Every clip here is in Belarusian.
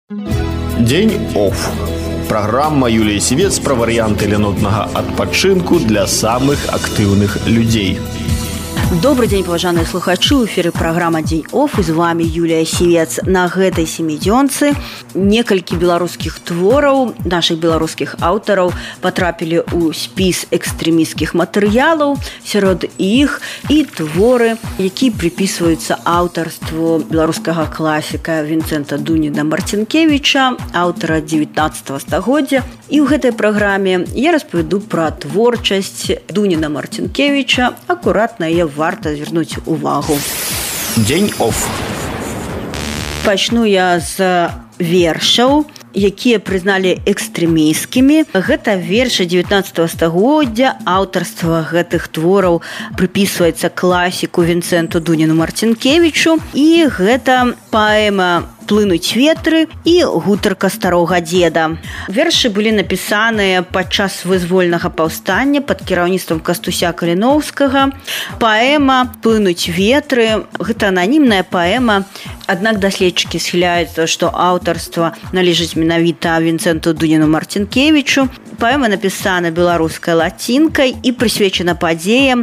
День офф. Программа Юлии Сивец про варианты ленотного адпачынку для самых активных людей. Добрый день, паважаныя слухачы, у эфіры праграма «Дзень офф» і з вами Юлія Сівец. На гэтай семідзёнцы некалькі беларускіх твораў нашых беларускіх аўтараў патрапілі ў спіс экстрэмісцкіх матэрыялаў. Сярод іх і творы, якія прыпісваюцца аўтарству беларускага класіка Вінцэнта Дуніна Марцінкевіча, аўтара 19 стагоддзя. І ў гэтай праграме я распавяду пра творчасць Дуніна Марцінкевіча, акурат на яе варта звярнуць увагу. Дзень офф. Пачну я з вершаў, якія прызналі экстрэмісцкімі. Гэта вершы 19 стагоддзя. Аўтарства гэтых твораў прыпісваецца класіку Вінцэнту Дуніну Марцінкевічу. І гэта паэма «Плынуць ветры» і «Гутарка старога дзеда». Вершы былі напісаныя падчас вызвольнага паўстання пад кіраўніцтвам Кастуся Каліноўскага. Паэма «Плынуць ветры» – гэта ананімная паэма, аднак даследчыкі схіляюцца, што аўтарства належыць менавіта Вінцэнту Дуніну Марцінкевічу. Паэма напісана беларускай лацінкай і прысвечана падзеям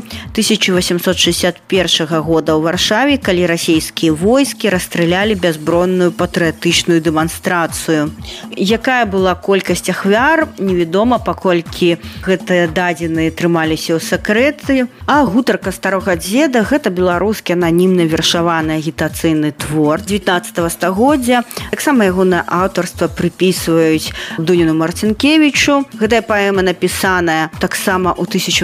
1861 года ў Варшаве, калі расійскія войскі расстралялі бязбронную патрыятычную дэманстрацыю. Якая была колькасць ахвяр, невядома, паколькі гэтыя дадзеныя трымаліся ў сакрэты. А «Гутарка старога дзеда» – гэта беларускі ананімны вершаваны агітацыйны твор 19 стагоддзя. Таксама ягонае аўтарства прыпісваюць Дуніну Марцінкевічу. Гэтая паэма напісаная таксама ў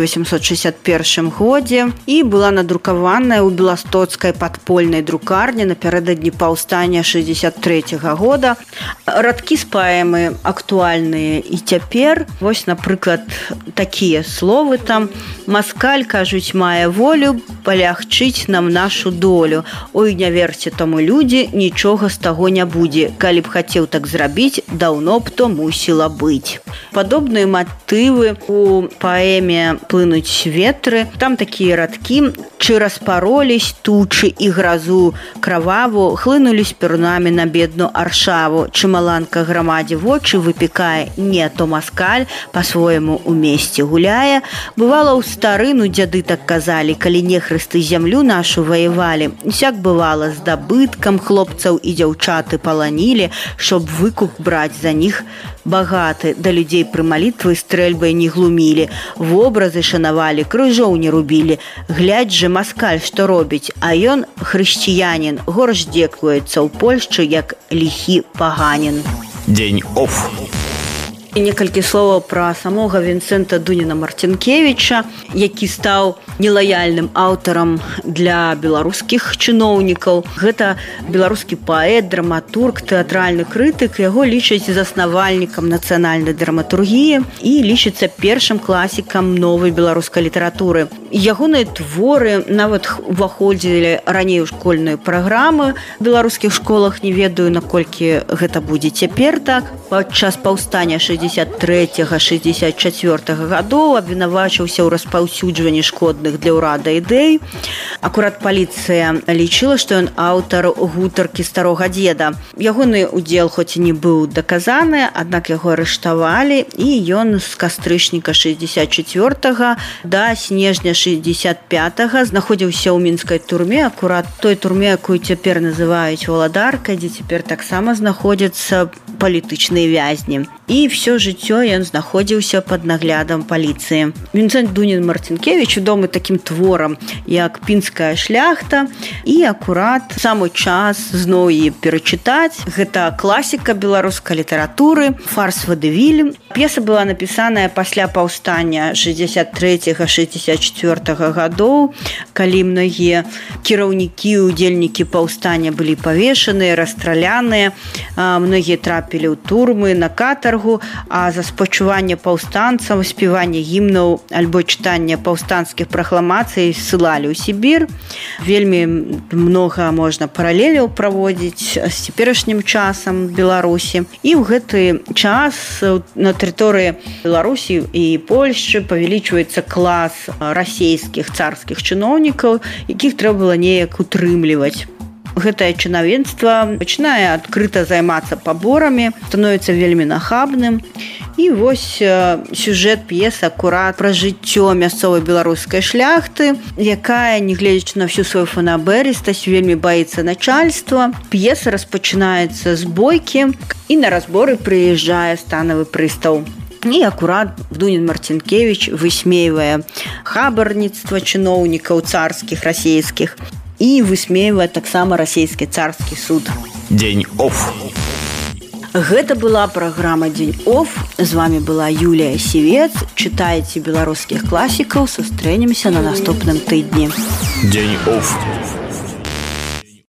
1861 годзе і была надрукаваная ў беластоцкай падпольнай друкарні напярэдадні паўстання 63 года. Радкі з паэмы актуальныя і цяпер. Вось, напрыклад, такія словы там. «Маскаль, кажуць, мае волю, палягчыць нам нашу долю. Ой, не верце таму людзі, нічога з таго не будзе. Калі б хацеў так зрабіць, даўно б то мусіла быць». Падобныя матывы у паэме «Плынуць ветры». Там такія радкі. «Чы распаролись тучы і гразу крававу, хлынулись перунамі на бедную аршаву. Чымаланка грамадзе вочы выпікае, не то маскаль по-свойму у месце гуляе. Бывала ў старыну дзяды так казалі, калі нехрысты зямлю нашу ваявалі. Усяк бывала з дабыткам хлопцаў і дзяўчаты паланілі, чтоб выкуп браць за них багаты, да людзей пры малітвы стрэльбай не глумілі, вобразы шанавалі, крыжоў не рубілі. Глядзь же, маскаль, што робіць, а ён, хрысціянін, горш дзекуецца ў Польшчы, як ліхі паганін». Дзень офф. І некалькі словаў пра самога Вінцэнта Дуніна Марцінкевіча, які стаў нелаяльным аўтарам для беларускіх чыноўнікаў. Гэта беларускі паэт, драматург, тэатральны крытык. Яго лічаць заснавальнікам нацыянальнай драматургіі і лічыцца першым класікам новай беларускай літаратуры. Ягоныя творы нават уваходзілі раней у школьныя праграмы в беларускіх школах. Не ведаю, наколькі гэта будзе цяпер так. Падчас паўстання 63-64 гадоў абвінавачыўся ў распаўсюджванні шкодных для ўрада ідэй. Акурат паліцыя лічыла, што ён аўтар «Гутаркі старога дзеда». Ягоны ўдзел хоць і не быў даказаны, аднак яго арыштавалі, і ён з кастрычніка 64 да снежня 65 знаходзіўся ў мінскай турме, акурат той турме, якую цяпер называюць Валадаркай, дзе цяпер таксама знаходзяцца палітычныя вязні. І ўсё жыццё ён знаходзіўся пад наглядам паліцыі. Вінцэнт Дунін Марцінкевіч вядомы такім творам, як «Пінская шляхта», і акурат самы час зноў яе перачытаць. Гэта класіка беларускай літаратуры, фарс вадывіль. П'еса была напісаная пасля паўстання 63-64 гадоў, калі многія кіраўнікі, удзельнікі паўстання былі павешаныя, расстраляныя, многія трапілі ў турмы, на катаргу, а за спачуванне паўстанцам, спяванне гімнаў альбо чытанне паўстанцкіх пракламацый ссылалі ў Сібір. Вельмі многа можна паралеляў праводзіць з цяперашнім часам Беларусі. І ў гэты час на тэрыторыі Беларусі і Польшчы павялічваецца клас расійскіх царскіх чыноўнікаў, якіх трэба было неяк утрымліваць. гэтае чынавенства пачынае адкрыта займацца паборамі, становіцца вельмі нахабным. І вось сюжэт п'есы акурат пра жыццё мясцовай беларускай шляхты, якая, нягледзячы на всю сваю фанабэрыстасць, вельмі баіцца начальства. П'еса распачынаецца з бойкі, і на разборы прыязджае станавы прыстаў. І акурат Дунін Марцінкевіч высмейвае хабарніцтва чыноўнікаў царскіх расійскіх і высмейвае таксама расійскі царскі суд. Дзень оф. Гэта была праграма «Дзень оф». З вами была Юлія Сівец. Чытайце беларускіх класікаў. Сустрэнемся на наступным тыдні. Дзень оф.